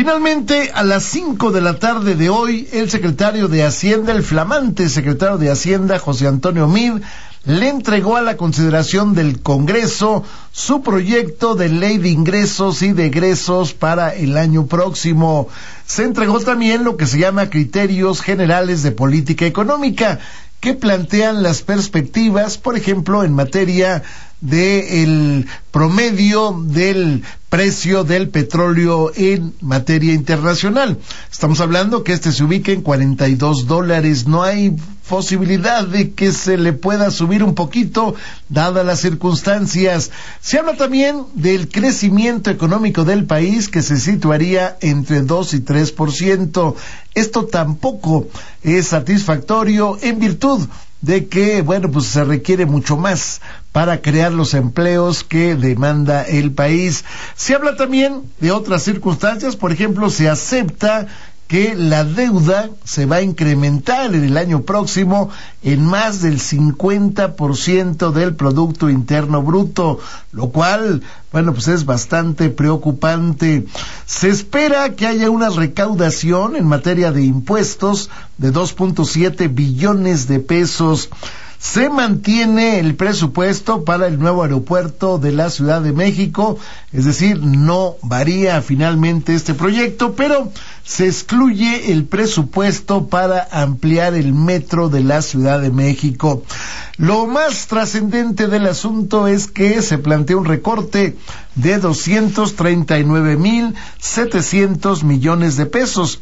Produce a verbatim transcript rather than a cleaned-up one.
Finalmente, a las cinco de la tarde de hoy, el secretario de Hacienda, el flamante secretario de Hacienda, José Antonio Meade, le entregó a la consideración del Congreso su proyecto de ley de ingresos y de egresos para el año próximo. Se entregó también lo que se llama criterios generales de política económica, que plantean las perspectivas, por ejemplo, en materia del promedio del precio del petróleo en materia internacional. Estamos hablando que este se ubica en cuarenta y dos dólares. No hay posibilidad de que se le pueda subir un poquito, dadas las circunstancias. Se habla también del crecimiento económico del país, que se situaría entre dos y tres por ciento. Esto tampoco es satisfactorio, en virtud de que, bueno, pues se requiere mucho más para crear los empleos que demanda el país. Se habla también de otras circunstancias, por ejemplo, se acepta que la deuda se va a incrementar en el año próximo en más del cincuenta por ciento del Producto Interno Bruto, lo cual, bueno, pues es bastante preocupante. Se espera que haya una recaudación en materia de impuestos de dos punto siete billones de pesos. Se mantiene el presupuesto para el nuevo aeropuerto de la Ciudad de México, es decir, no varía finalmente este proyecto, pero se excluye el presupuesto para ampliar el metro de la Ciudad de México. Lo más trascendente del asunto es que se plantea un recorte de doscientos treinta y nueve mil setecientos millones de pesos.